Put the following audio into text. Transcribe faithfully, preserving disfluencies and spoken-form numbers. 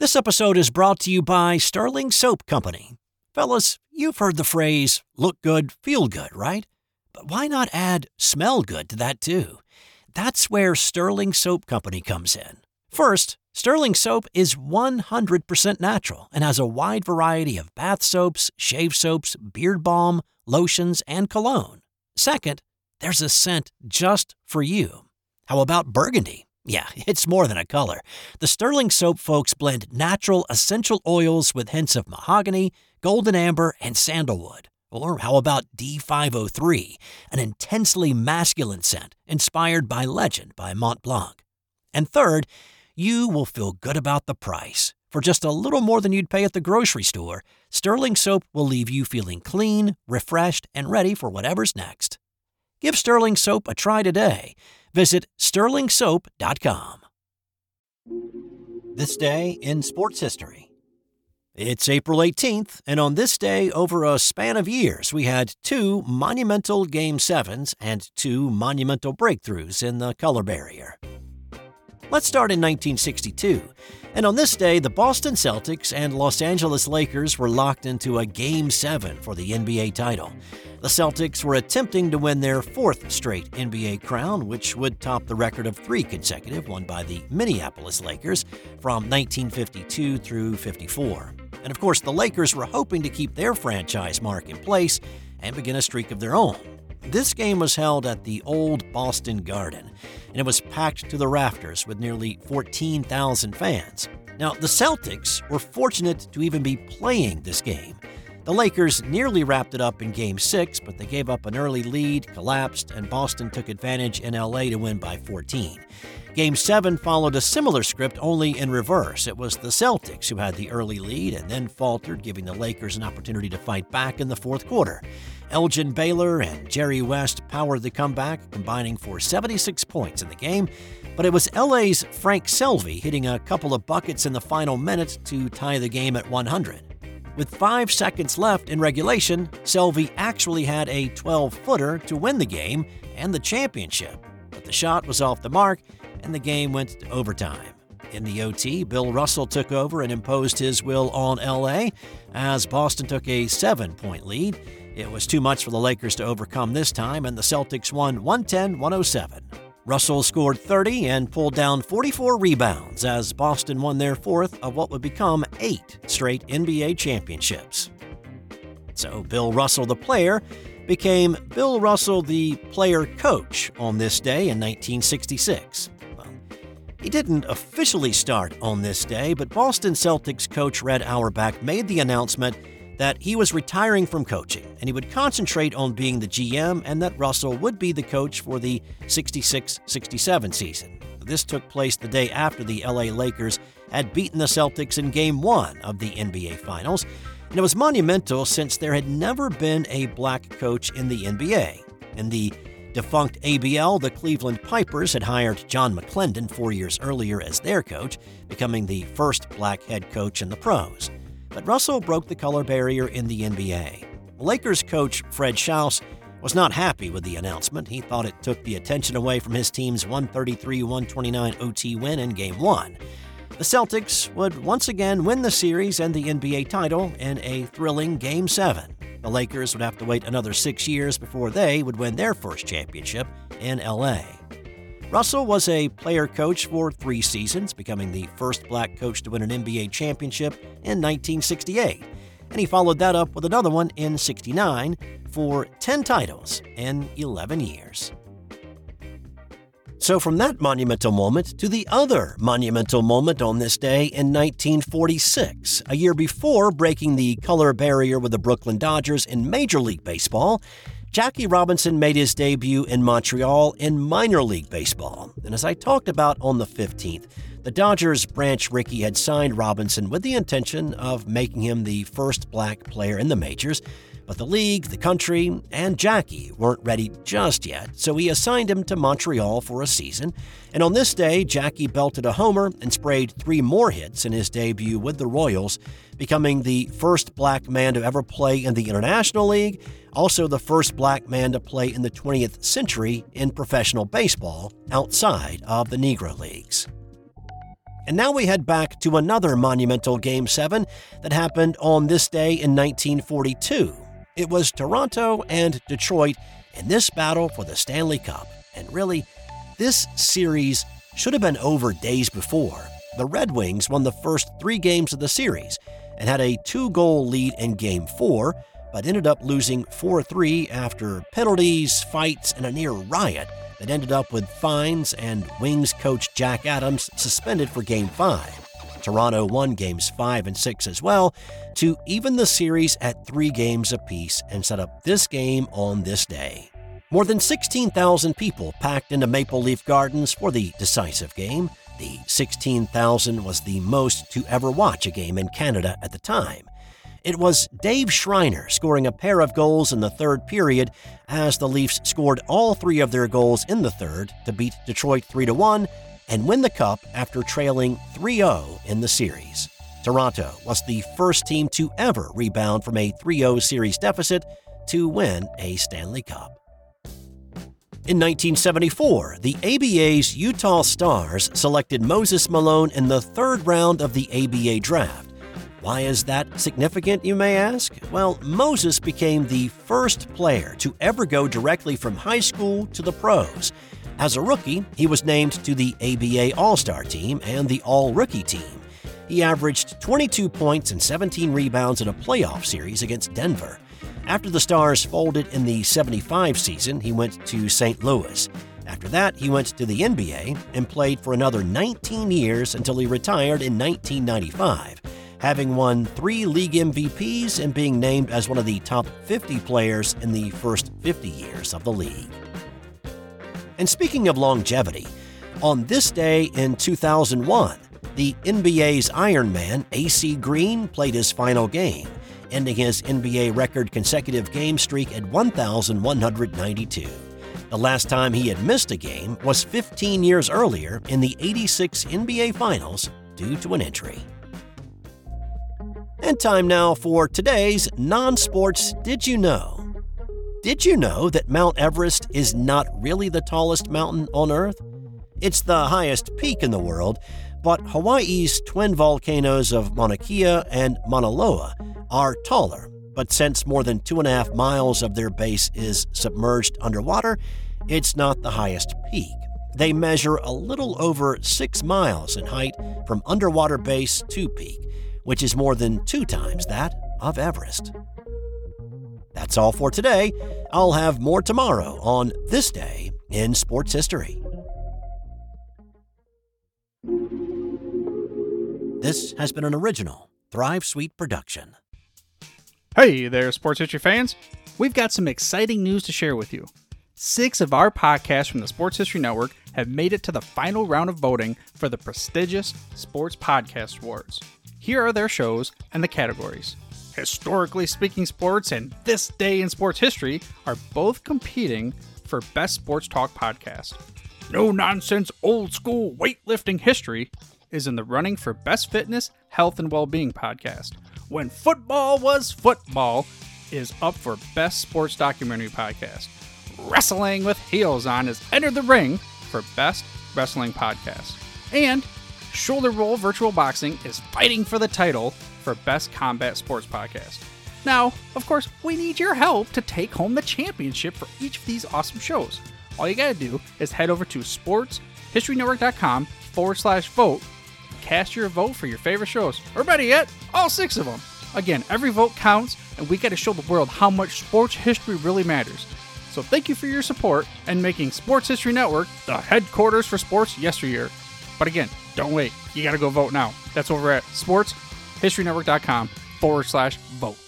This episode is brought to you by Sterling Soap Company. Fellas, you've heard the phrase, look good, feel good, right? But why not add smell good to that too? That's where Sterling Soap Company comes in. First, Sterling Soap is one hundred percent natural and has a wide variety of bath soaps, shave soaps, beard balm, lotions, and cologne. Second, there's a scent just for you. How about burgundy? Yeah, it's more than a color. The Sterling Soap folks blend natural essential oils with hints of mahogany, golden amber, and sandalwood. Or how about D five oh three, an intensely masculine scent inspired by Legend by Mont Blanc. And third, you will feel good about the price. For just a little more than you'd pay at the grocery store, Sterling Soap will leave you feeling clean, refreshed, and ready for whatever's next. Give Sterling Soap a try today. Visit sterling soap dot com. This day in sports history. It's April eighteenth, and on this day, over a span of years, we had two monumental Game sevens and two monumental breakthroughs in the color barrier. Let's start in nineteen sixty-two, and on this day, the Boston Celtics and Los Angeles Lakers were locked into a Game seven for the N B A title. The Celtics were attempting to win their fourth straight N B A crown, which would top the record of three consecutive won by the Minneapolis Lakers from nineteen fifty-two through fifty-four. And of course, the Lakers were hoping to keep their franchise mark in place and begin a streak of their own. This game was held at the old Boston Garden, and it was packed to the rafters with nearly fourteen thousand fans. Now, the Celtics were fortunate to even be playing this game. The Lakers nearly wrapped it up in Game six, but they gave up an early lead, collapsed, and Boston took advantage in L A to win by fourteen. Game seven followed a similar script, only in reverse. It was the Celtics who had the early lead and then faltered, giving the Lakers an opportunity to fight back in the fourth quarter. Elgin Baylor and Jerry West powered the comeback, combining for seventy-six points in the game, but it was L A's Frank Selby hitting a couple of buckets in the final minute to tie the game at one hundred. With five seconds left in regulation, Selby actually had a twelve-footer to win the game and the championship, but the shot was off the mark and the game went to overtime. In the O T, Bill Russell took over and imposed his will on L A as Boston took a seven-point lead. It was too much for the Lakers to overcome this time, and the Celtics won one ten to one oh seven. Russell scored thirty and pulled down forty-four rebounds as Boston won their fourth of what would become eight straight N B A championships. So Bill Russell, the player, became Bill Russell, the player-coach on this day in nineteen sixty-six. Well, he didn't officially start on this day, but Boston Celtics coach Red Auerbach made the announcement that he was retiring from coaching and he would concentrate on being the G M, and that Russell would be the coach for the sixty-six sixty-seven season. This took place the day after the L A Lakers had beaten the Celtics in Game one of the N B A Finals, and it was monumental since there had never been a black coach in the N B A. In the defunct A B L, the Cleveland Pipers had hired John McClendon four years earlier as their coach, becoming the first black head coach in the pros. But Russell broke the color barrier in the N B A. Lakers coach Fred Schaus was not happy with the announcement. He thought it took the attention away from his team's one thirty-three to one twenty-nine O T win in Game one. The Celtics would once again win the series and the N B A title in a thrilling Game seven. The Lakers would have to wait another six years before they would win their first championship in L A. Russell was a player-coach for three seasons, becoming the first black coach to win an N B A championship in nineteen sixty-eight, and he followed that up with another one in sixty-nine for ten titles in eleven years. So from that monumental moment to the other monumental moment on this day in nineteen forty-six, a year before breaking the color barrier with the Brooklyn Dodgers in Major League Baseball, Jackie Robinson made his debut in Montreal in minor league baseball. And as I talked about on the fifteenth, the Dodgers' Branch Rickey had signed Robinson with the intention of making him the first black player in the majors, but the league, the country, and Jackie weren't ready just yet, so he assigned him to Montreal for a season. And on this day, Jackie belted a homer and sprayed three more hits in his debut with the Royals, becoming the first black man to ever play in the International League, also the first black man to play in the twentieth century in professional baseball outside of the Negro Leagues. And now we head back to another monumental Game seven that happened on this day in nineteen forty-two. It was Toronto and Detroit in this battle for the Stanley Cup. And really, this series should have been over days before. The Red Wings won the first three games of the series and had a two-goal lead in Game four, but ended up losing four three after penalties, fights, and a near riot that ended up with fines and Wings coach Jack Adams suspended for Game five. Toronto won Games five and six as well to even the series at three games apiece and set up this game on this day. More than sixteen thousand people packed into Maple Leaf Gardens for the decisive game. The sixteen thousand was the most to ever watch a game in Canada at the time. It was Dave Schreiner scoring a pair of goals in the third period as the Leafs scored all three of their goals in the third to beat Detroit three to one and win the Cup after trailing three oh in the series. Toronto was the first team to ever rebound from a three oh series deficit to win a Stanley Cup. In nineteen seventy-four, the A B A's Utah Stars selected Moses Malone in the third round of the A B A draft. Why is that significant, you may ask? Well, Moses became the first player to ever go directly from high school to the pros. As a rookie, he was named to the A B A All-Star team and the All-Rookie team. He averaged twenty-two points and seventeen rebounds in a playoff series against Denver. After the Stars folded in the seventy-five season, he went to Saint Louis. After that, he went to the N B A and played for another nineteen years until he retired in nineteen ninety-five. Having won three league M V Ps and being named as one of the top fifty players in the first fifty years of the league. And speaking of longevity, on this day in two thousand one, the N B A's Iron Man, A C Green, played his final game, ending his N B A record consecutive game streak at one thousand one hundred ninety-two. The last time he had missed a game was fifteen years earlier in the eighty-six N B A Finals due to an injury. And time now for today's non-sports Did You Know? Did you know that Mount Everest is not really the tallest mountain on Earth? It's the highest peak in the world, but Hawaii's twin volcanoes of Mauna Kea and Mauna Loa are taller. But since more than two and a half miles of their base is submerged underwater, it's not the highest peak. They measure a little over six miles in height from underwater base to peak, which is more than two times that of Everest. That's all for today. I'll have more tomorrow on This Day in Sports History. This has been an original Thrive Suite production. Hey there, sports history fans. We've got some exciting news to share with you. Six of our podcasts from the Sports History Network have made it to the final round of voting for the prestigious Sports Podcast Awards. Here are their shows and the categories. Historically Speaking Sports and This Day in Sports History are both competing for Best Sports Talk Podcast. No Nonsense Old School Weightlifting History is in the running for Best Fitness, Health, and Wellbeing Podcast. When Football Was Football is up for Best Sports Documentary Podcast. Wrestling with Heels On has entered the ring for Best Wrestling Podcast. And Shoulder Roll Virtual Boxing is fighting for the title for Best Combat Sports Podcast. Now, of course, we need your help to take home the championship for each of these awesome shows. All you gotta do is head over to sportshistorynetwork.com forward slash vote, cast your vote for your favorite shows, or better yet, all six of them. Again, every vote counts, and we gotta show the world how much sports history really matters. So thank you for your support and making Sports History Network the headquarters for sports yesteryear. But again, don't wait. You gotta go vote now. That's over at sportshistorynetwork.com forward slash vote.